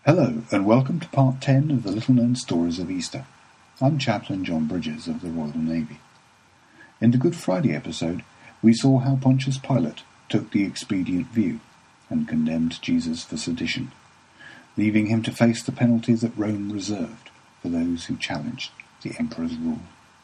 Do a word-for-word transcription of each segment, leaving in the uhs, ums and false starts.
Hello, and welcome to part ten of the little-known stories of Easter. I'm Chaplain John Bridges of the Royal Navy. In the Good Friday episode, we saw how Pontius Pilate took the expedient view and condemned Jesus for sedition, leaving him to face the penalty that Rome reserved for those who challenged the emperor's rule.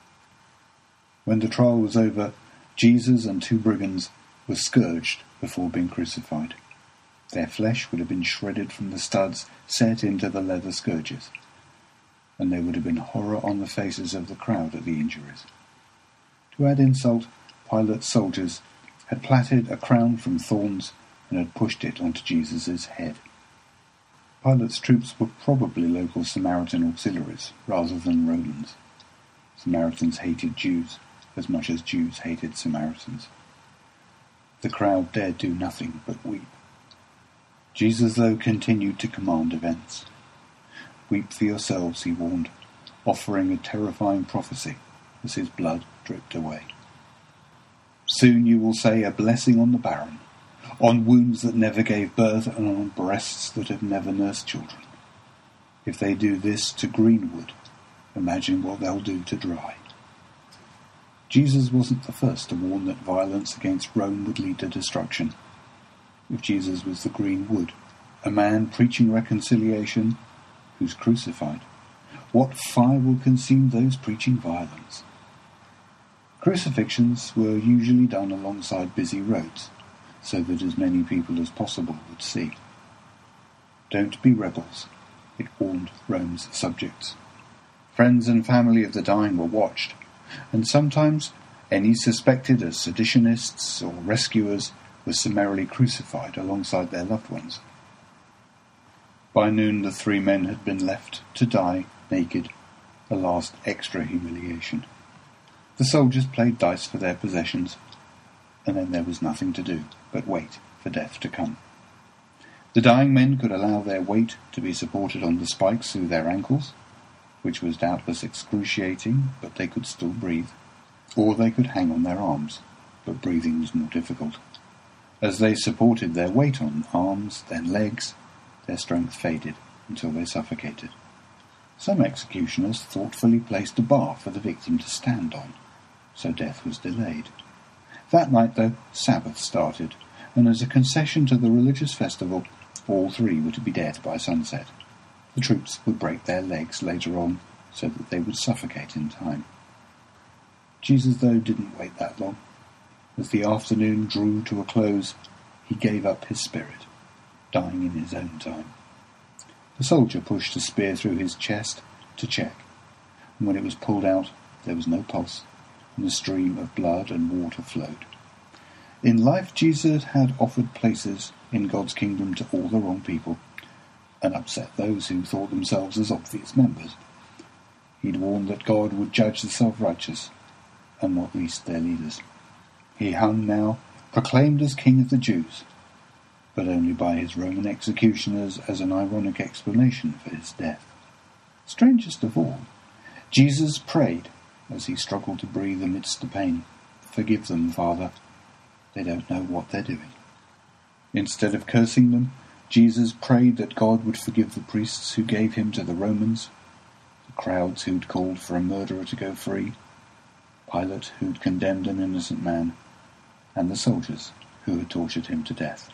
When the trial was over, Jesus and two brigands were scourged before being crucified. Their flesh would have been shredded from the studs set into the leather scourges, and there would have been horror on the faces of the crowd at the injuries. To add insult, Pilate's soldiers had plaited a crown from thorns and had pushed it onto Jesus' head. Pilate's troops were probably local Samaritan auxiliaries rather than Romans. Samaritans hated Jews as much as Jews hated Samaritans. The crowd dared do nothing but weep. Jesus, though, continued to command events. "Weep for yourselves," he warned, offering a terrifying prophecy as his blood dripped away. "Soon you will say a blessing on the barren, on wombs that never gave birth, and on breasts that have never nursed children. If they do this to green wood, imagine what they'll do to dry." Jesus wasn't the first to warn that violence against Rome would lead to destruction. If Jesus was the green wood, a man preaching reconciliation who's crucified, what fire will consume those preaching violence? Crucifixions were usually done alongside busy roads, so that as many people as possible would see. "Don't be rebels," it warned Rome's subjects. Friends and family of the dying were watched, and sometimes any suspected as seditionists or rescuers were summarily crucified alongside their loved ones. By noon the three men had been left to die naked, a last extra humiliation. The soldiers played dice for their possessions, and then there was nothing to do but wait for death to come. The dying men could allow their weight to be supported on the spikes through their ankles, which was doubtless excruciating, but they could still breathe, or they could hang on their arms, but breathing was more difficult. As they supported their weight on arms, then legs, their strength faded until they suffocated. Some executioners thoughtfully placed a bar for the victim to stand on, so death was delayed. That night, though, Sabbath started, and as a concession to the religious festival, all three were to be dead by sunset. The troops would break their legs later on, so that they would suffocate in time. Jesus, though, didn't wait that long. As the afternoon drew to a close, he gave up his spirit, dying in his own time. The soldier pushed a spear through his chest to check, and when it was pulled out, there was no pulse, and a stream of blood and water flowed. In life, Jesus had offered places in God's kingdom to all the wrong people, and upset those who thought themselves as obvious members. He'd warned that God would judge the self-righteous, and not least their leaders. He hung now, proclaimed as King of the Jews, but only by his Roman executioners as an ironic explanation for his death. Strangest of all, Jesus prayed as he struggled to breathe amidst the pain, "Forgive them, Father. They don't know what they're doing." Instead of cursing them, Jesus prayed that God would forgive the priests who gave him to the Romans, the crowds who'd called for a murderer to go free, Pilate who'd condemned an innocent man, and the soldiers who had tortured him to death.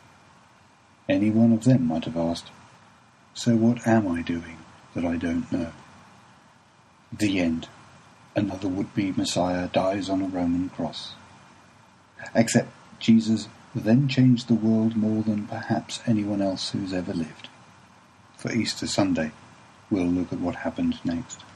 Any one of them might have asked, "So what am I doing that I don't know?" The end. Another would-be Messiah dies on a Roman cross. Except Jesus then changed the world more than perhaps anyone else who's ever lived. For Easter Sunday, we'll look at what happened next.